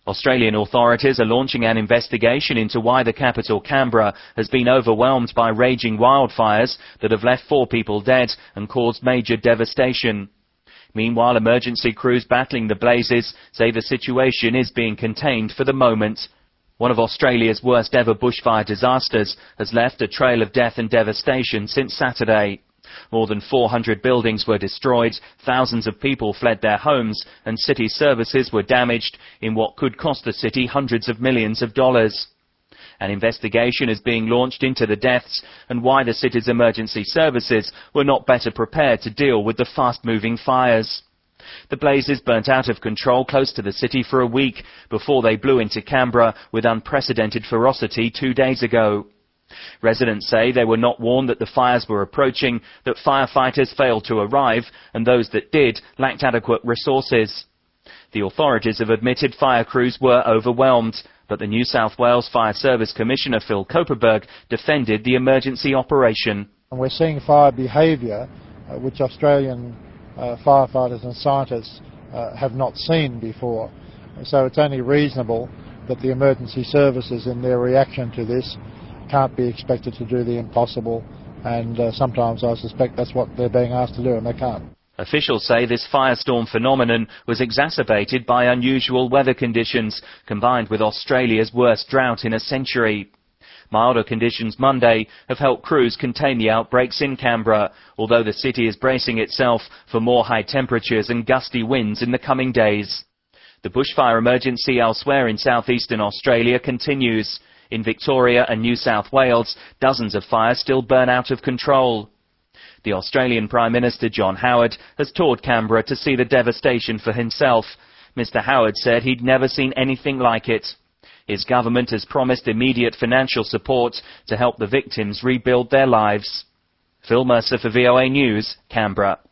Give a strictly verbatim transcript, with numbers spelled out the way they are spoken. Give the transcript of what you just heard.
Australian authorities are launching an investigation into why the capital Canberra has been overwhelmed by raging wildfires that have left four people dead and caused major devastation. Meanwhile, emergency crews battling the blazes say the situation is being contained for the moment. One of Australia's worst ever bushfire disasters has left a trail of death and devastation since Saturday. More than four hundred buildings were destroyed, thousands of people fled their homes, and city services were damaged in what could cost the city hundreds of millions of dollars. An investigation is being launched into the deaths and why the city's emergency services were not better prepared to deal with the fast-moving fires. The blazes burnt out of control close to the city for a week before they blew into Canberra with unprecedented ferocity two days ago. Residents say they were not warned that the fires were approaching, that firefighters failed to arrive, and those that did lacked adequate resources. The authorities have admitted fire crews were overwhelmed, but the New South Wales Fire Service Commissioner Phil Kopperberg defended the emergency operation. And we're seeing fire behaviour uh, which Australian uh, firefighters and scientists uh, have not seen before. So it's only reasonable that the emergency services in their reaction to this can't be expected to do the impossible, and uh, sometimes I suspect that's what they're being asked to do, and they can't. Officials say this firestorm phenomenon was exacerbated by unusual weather conditions, combined with Australia's worst drought in a century. Milder conditions Monday have helped crews contain the outbreaks in Canberra, although the city is bracing itself for more high temperatures and gusty winds in the coming days. The bushfire emergency elsewhere in southeastern Australia continues. In Victoria and New South Wales, dozens of fires still burn out of control. The Australian Prime Minister John Howard has toured Canberra to see the devastation for himself. Mister Howard said he'd never seen anything like it. His government has promised immediate financial support to help the victims rebuild their lives. Phil Mercer for V O A News, Canberra.